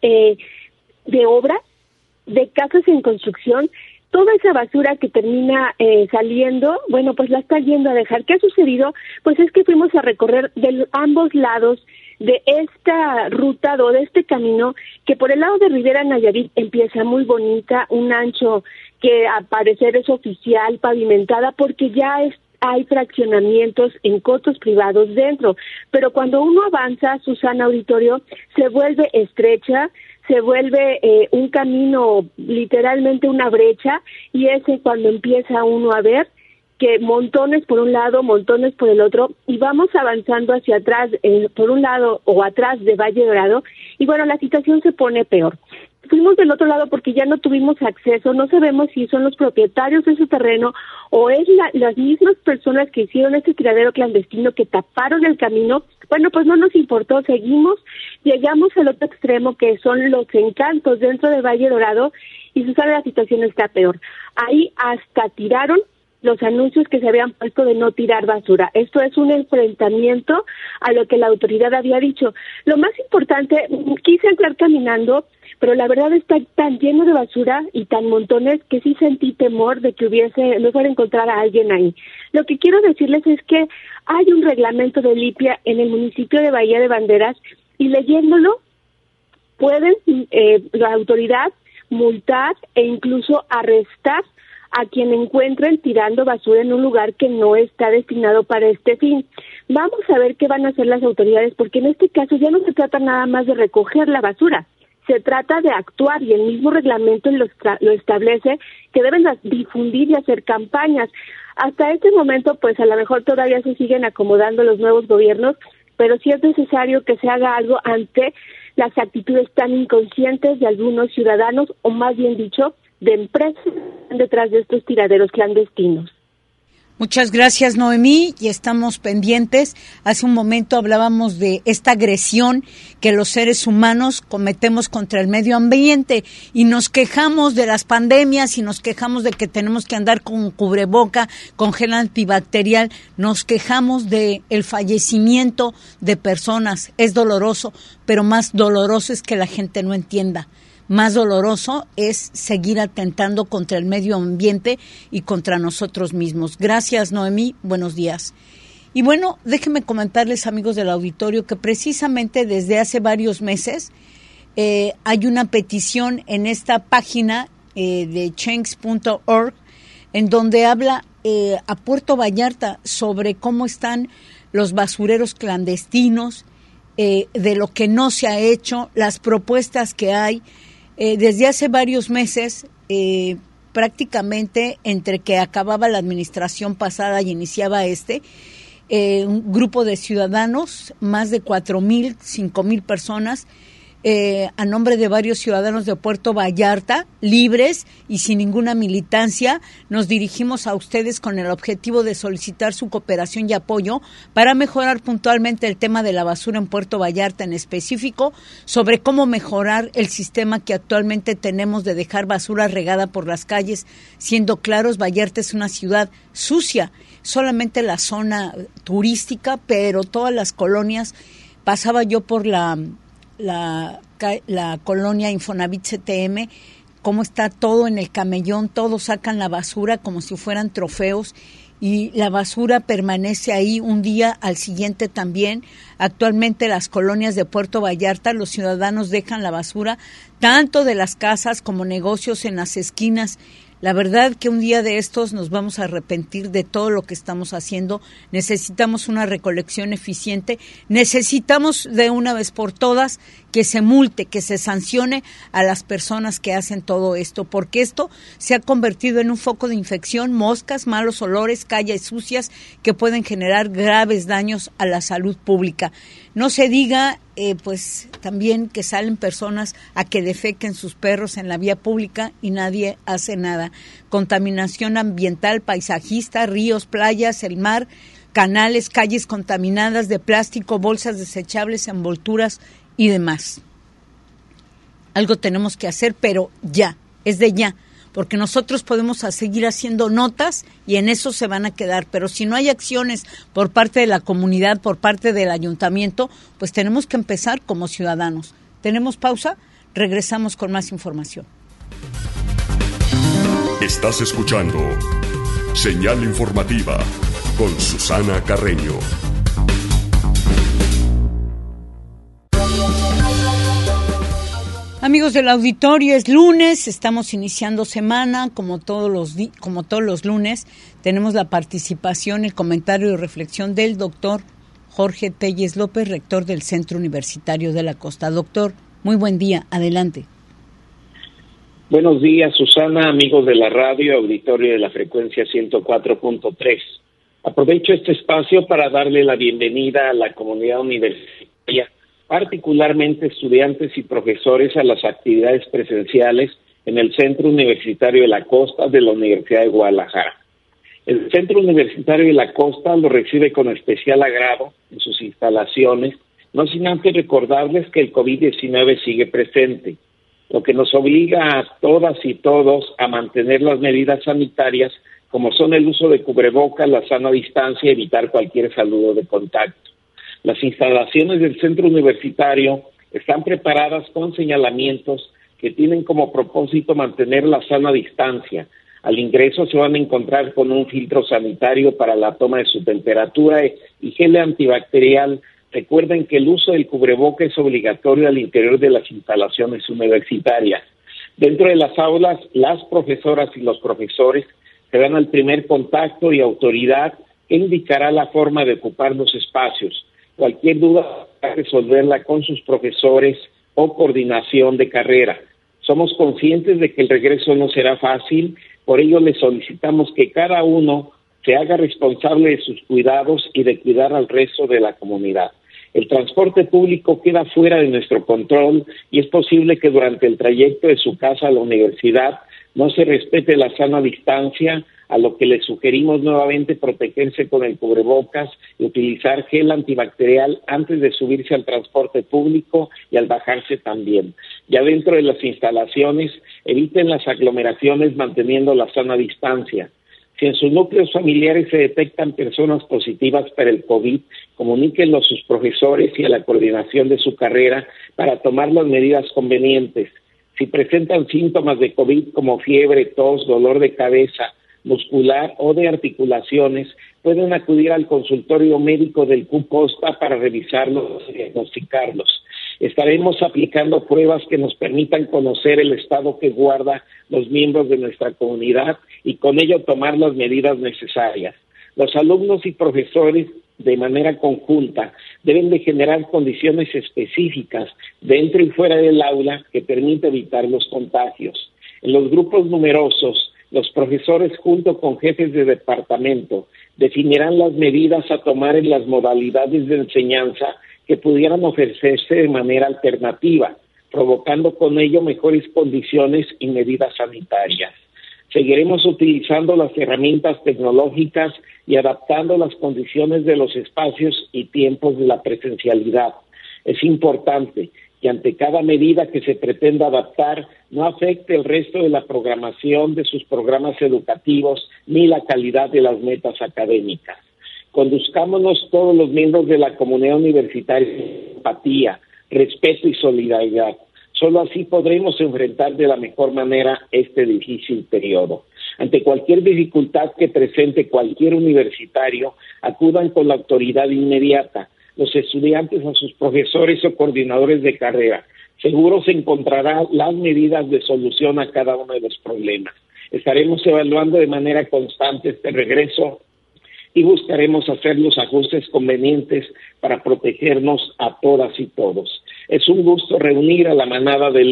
de obras, de casas en construcción. Toda esa basura que termina saliendo, bueno, pues la está yendo a dejar. ¿Qué ha sucedido? Pues es que fuimos a recorrer de ambos lados de esta ruta o de este camino, que por el lado de Rivera Nayarit empieza muy bonita, un ancho que al parecer es oficial, pavimentada, porque ya hay fraccionamientos en cotos privados dentro, pero cuando uno avanza, Susana, auditorio, se vuelve estrecha, se vuelve un camino, literalmente una brecha, y ese cuando empieza uno a ver que montones por un lado, montones por el otro, y vamos avanzando hacia atrás, por un lado o atrás de Valle Dorado, y bueno, la situación se pone peor. Fuimos del otro lado porque ya no tuvimos acceso, no sabemos si son los propietarios de ese terreno o es las mismas personas que hicieron este tiradero clandestino que taparon el camino. Bueno, pues no nos importó, seguimos, llegamos al otro extremo que son los Encantos dentro de Valle Dorado, y Susana, la situación está peor. Ahí hasta tiraron los anuncios que se habían puesto de no tirar basura. Esto es un enfrentamiento a lo que la autoridad había dicho. Lo más importante, quise entrar caminando, pero la verdad está tan lleno de basura y tan montones que sí sentí temor de que no fuera a encontrar a alguien ahí. Lo que quiero decirles es que hay un reglamento de limpia en el municipio de Bahía de Banderas, y leyéndolo pueden la autoridad multar e incluso arrestar a quien encuentren tirando basura en un lugar que no está destinado para este fin. Vamos a ver qué van a hacer las autoridades, porque en este caso ya no se trata nada más de recoger la basura, se trata de actuar, y el mismo reglamento lo establece, que deben difundir y hacer campañas. Hasta este momento, pues a lo mejor todavía se siguen acomodando los nuevos gobiernos, pero sí es necesario que se haga algo ante las actitudes tan inconscientes de algunos ciudadanos, o más bien dicho, de empresas detrás de estos tiraderos clandestinos. Muchas gracias, Noemí, y estamos pendientes. Hace un momento hablábamos de esta agresión que los seres humanos cometemos contra el medio ambiente, y nos quejamos de las pandemias y nos quejamos de que tenemos que andar con cubreboca, con gel antibacterial, nos quejamos de el fallecimiento de personas. Es doloroso, pero más doloroso es que la gente no entienda. Más doloroso es seguir atentando contra el medio ambiente y contra nosotros mismos. Gracias, Noemí. Buenos días. Y bueno, déjenme comentarles, amigos del auditorio, que precisamente desde hace varios meses hay una petición en esta página de change.org en donde habla a Puerto Vallarta sobre cómo están los basureros clandestinos, de lo que no se ha hecho, las propuestas que hay. Desde hace varios meses, prácticamente entre que acababa la administración pasada y iniciaba un grupo de ciudadanos, más de 4,000, 5,000 personas, a nombre de varios ciudadanos de Puerto Vallarta, libres y sin ninguna militancia, nos dirigimos a ustedes con el objetivo de solicitar su cooperación y apoyo para mejorar puntualmente el tema de la basura en Puerto Vallarta, en específico sobre cómo mejorar el sistema que actualmente tenemos de dejar basura regada por las calles. Siendo claros, Vallarta es una ciudad sucia, solamente la zona turística, pero todas las colonias. Pasaba yo por la colonia Infonavit CTM, cómo está todo en el camellón, todos sacan la basura como si fueran trofeos, y la basura permanece ahí un día, al siguiente también. Actualmente las colonias de Puerto Vallarta, los ciudadanos dejan la basura tanto de las casas como negocios en las esquinas. La verdad que un día de estos nos vamos a arrepentir de todo lo que estamos haciendo. Necesitamos una recolección eficiente, necesitamos de una vez por todas que se multe, que se sancione a las personas que hacen todo esto, porque esto se ha convertido en un foco de infección, moscas, malos olores, calles sucias que pueden generar graves daños a la salud pública. No se diga pues también que salen personas a que defequen sus perros en la vía pública y nadie hace nada. Contaminación ambiental, paisajista, ríos, playas, el mar, canales, calles contaminadas de plástico, bolsas desechables, envolturas y demás. Algo tenemos que hacer, pero ya, es de ya, porque nosotros podemos seguir haciendo notas y en eso se van a quedar, pero si no hay acciones por parte de la comunidad, por parte del ayuntamiento, pues tenemos que empezar como ciudadanos. ¿Tenemos pausa? Regresamos con más información. Estás escuchando Señal Informativa con Susana Carreño. Amigos del auditorio, es lunes, estamos iniciando semana, como todos los lunes, tenemos la participación, el comentario y reflexión del doctor Jorge Telles López, rector del Centro Universitario de la Costa. Doctor, muy buen día, adelante. Buenos días, Susana, amigos de la radio, auditorio de la frecuencia 104.3. Aprovecho este espacio para darle la bienvenida a la comunidad universitaria, particularmente estudiantes y profesores, a las actividades presenciales en el Centro Universitario de la Costa de la Universidad de Guadalajara. El Centro Universitario de la Costa lo recibe con especial agrado en sus instalaciones, no sin antes recordarles que el COVID-19 sigue presente, lo que nos obliga a todas y todos a mantener las medidas sanitarias, como son el uso de cubrebocas, la sana distancia y evitar cualquier saludo de contacto. Las instalaciones del centro universitario están preparadas con señalamientos que tienen como propósito mantener la sana distancia. Al ingreso se van a encontrar con un filtro sanitario para la toma de su temperatura y gel antibacterial. Recuerden que el uso del cubreboca es obligatorio al interior de las instalaciones universitarias. Dentro de las aulas, las profesoras y los profesores se dan al primer contacto y autoridad que indicará la forma de ocupar los espacios. Cualquier duda, resolverla con sus profesores o coordinación de carrera. Somos conscientes de que el regreso no será fácil, por ello les solicitamos que cada uno se haga responsable de sus cuidados y de cuidar al resto de la comunidad. El transporte público queda fuera de nuestro control y es posible que durante el trayecto de su casa a la universidad no se respete la sana distancia, a lo que les sugerimos nuevamente protegerse con el cubrebocas y utilizar gel antibacterial antes de subirse al transporte público y al bajarse también. Ya dentro de las instalaciones, eviten las aglomeraciones manteniendo la sana distancia. Si en sus núcleos familiares se detectan personas positivas para el COVID, comuníquenlo a sus profesores y a la coordinación de su carrera para tomar las medidas convenientes. Si presentan síntomas de COVID como fiebre, tos, dolor de cabeza, muscular o de articulaciones, pueden acudir al consultorio médico del CUPOSTA para revisarlos y diagnosticarlos. Estaremos aplicando pruebas que nos permitan conocer el estado que guarda los miembros de nuestra comunidad y con ello tomar las medidas necesarias. Los alumnos y profesores, de manera conjunta, deben de generar condiciones específicas dentro y fuera del aula que permita evitar los contagios. En los grupos numerosos, los profesores junto con jefes de departamento definirán las medidas a tomar en las modalidades de enseñanza que pudieran ofrecerse de manera alternativa, provocando con ello mejores condiciones y medidas sanitarias. Seguiremos utilizando las herramientas tecnológicas y adaptando las condiciones de los espacios y tiempos de la presencialidad. Es importante que ante cada medida que se pretenda adaptar no afecte el resto de la programación de sus programas educativos ni la calidad de las metas académicas. Conduzcámonos todos los miembros de la comunidad universitaria con empatía, respeto y solidaridad. Solo así podremos enfrentar de la mejor manera este difícil periodo. Ante cualquier dificultad que presente cualquier universitario, acudan con la autoridad inmediata. Los estudiantes a sus profesores o coordinadores de carrera. Seguro se encontrarán las medidas de solución a cada uno de los problemas. Estaremos evaluando de manera constante este regreso y buscaremos hacer los ajustes convenientes para protegernos a todas y todos. Es un gusto reunir a la manada de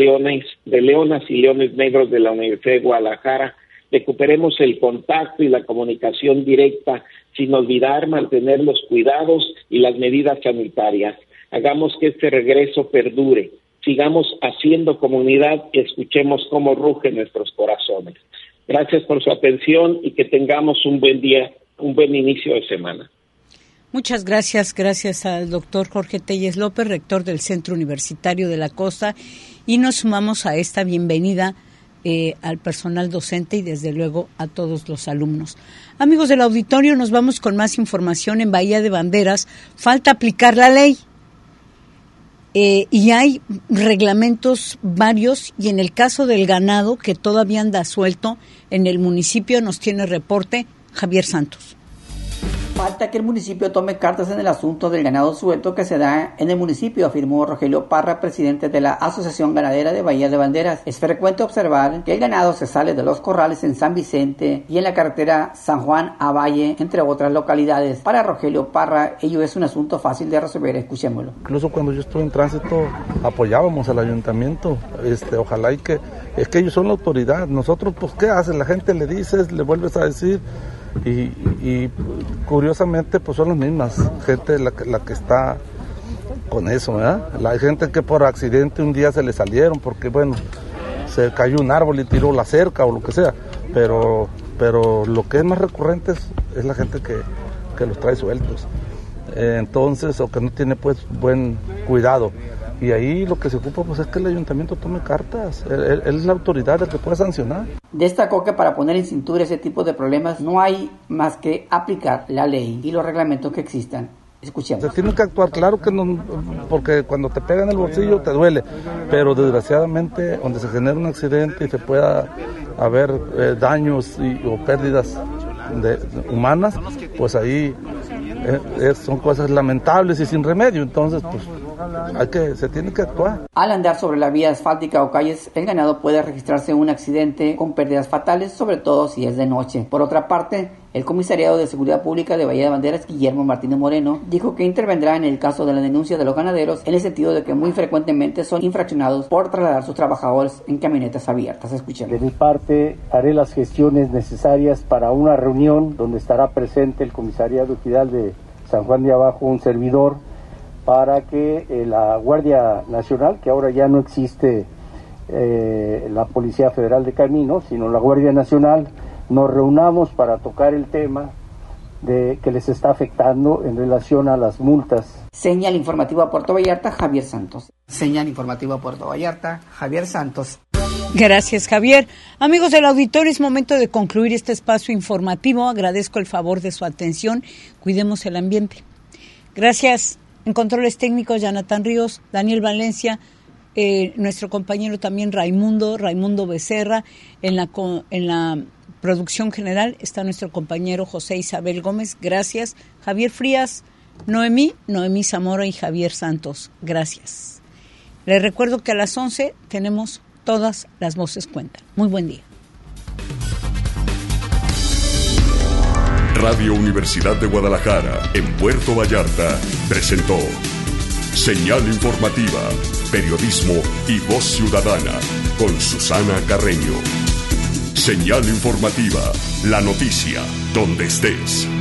leonas y leones negros de la Universidad de Guadalajara. Recuperemos el contacto y la comunicación directa sin olvidar mantener los cuidados y las medidas sanitarias. Hagamos que este regreso perdure. Sigamos haciendo comunidad y escuchemos cómo rugen nuestros corazones. Gracias por su atención y que tengamos un buen día, un buen inicio de semana. Muchas gracias. Gracias al doctor Jorge Telles López, rector del Centro Universitario de la Costa, y nos sumamos a esta bienvenida al personal docente y desde luego a todos los alumnos. Amigos del auditorio, nos vamos con más información. En Bahía de Banderas falta aplicar la ley y hay reglamentos varios, y en el caso del ganado que todavía anda suelto en el municipio nos tiene reporte Javier Santos. Falta que el municipio tome cartas en el asunto del ganado suelto que se da en el municipio, afirmó Rogelio Parra, presidente de la Asociación Ganadera de Bahía de Banderas. Es frecuente observar que el ganado se sale de los corrales en San Vicente y en la carretera San Juan a Valle, entre otras localidades. Para Rogelio Parra, ello es un asunto fácil de resolver. Escuchémoslo. Incluso cuando yo estuve en tránsito apoyábamos al ayuntamiento. Ojalá y que es que ellos son la autoridad. Nosotros, pues, ¿qué hacen? La gente le dices, le vuelves a decir. Y curiosamente pues son las mismas gente la que está con eso, ¿verdad? La gente que por accidente un día se le salieron porque bueno, se cayó un árbol y tiró la cerca o lo que sea, pero lo que es más recurrente es la gente que los trae sueltos, entonces, o que no tiene pues buen cuidado. Y ahí lo que se ocupa pues es que el ayuntamiento tome cartas, él es la autoridad el que puede sancionar. Destacó que para poner en cintura ese tipo de problemas no hay más que aplicar la ley y los reglamentos que existan. Escuchemos. Se tiene que actuar, claro que no, porque cuando te pega en el bolsillo te duele, pero desgraciadamente donde se genera un accidente y se pueda haber daños o pérdidas humanas, pues ahí son cosas lamentables y sin remedio, entonces pues se tiene que actuar. Al andar sobre la vía asfáltica o calles, el ganado puede registrarse un accidente con pérdidas fatales, sobre todo si es de noche. Por otra parte, el Comisariado de Seguridad Pública de Bahía de Banderas, Guillermo Martínez Moreno, dijo que intervendrá en el caso de la denuncia de los ganaderos, en el sentido de que muy frecuentemente son infraccionados por trasladar sus trabajadores en camionetas abiertas. Escuchemos. De mi parte, haré las gestiones necesarias para una reunión donde estará presente el Comisariado Ejidal de San Juan de Abajo, un servidor, para que la Guardia Nacional, que ahora ya no existe la Policía Federal de Caminos, sino la Guardia Nacional, nos reunamos para tocar el tema de que les está afectando en relación a las multas. Señal informativa Puerto Vallarta, Javier Santos. Señal informativa Puerto Vallarta, Javier Santos. Gracias, Javier. Amigos del auditorio, es momento de concluir este espacio informativo. Agradezco el favor de su atención. Cuidemos el ambiente. Gracias. En controles técnicos, Jonathan Ríos, Daniel Valencia, nuestro compañero también Raimundo Becerra. En la producción general está nuestro compañero José Isabel Gómez. Gracias. Javier Frías, Noemí Zamora y Javier Santos. Gracias. Les recuerdo que a las 11 tenemos Todas las Voces Cuentan. Muy buen día. Radio Universidad de Guadalajara, en Puerto Vallarta, presentó Señal Informativa, Periodismo y Voz Ciudadana, con Susana Carreño. Señal Informativa, la noticia, donde estés.